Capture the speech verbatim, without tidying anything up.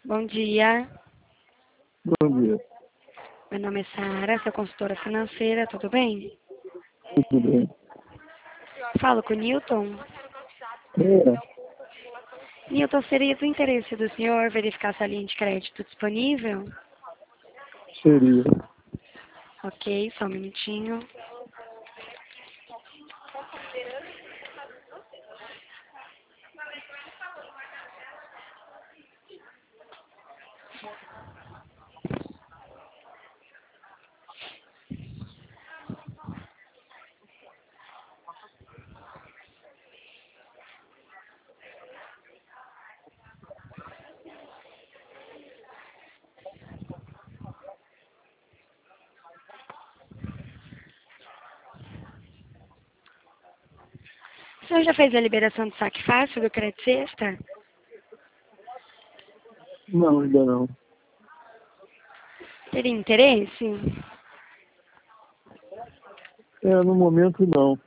Bom dia, Bom dia, meu nome é Sara, sou consultora financeira, tudo bem? tudo bem? Falo com o Newton. É, Newton, seria do interesse do senhor verificar se a linha de crédito disponível? seria. Ok, só um minutinho. O senhor já fez a liberação do saque fácil do crédito sexta? Não, ainda não. Teria interesse? É, no momento não.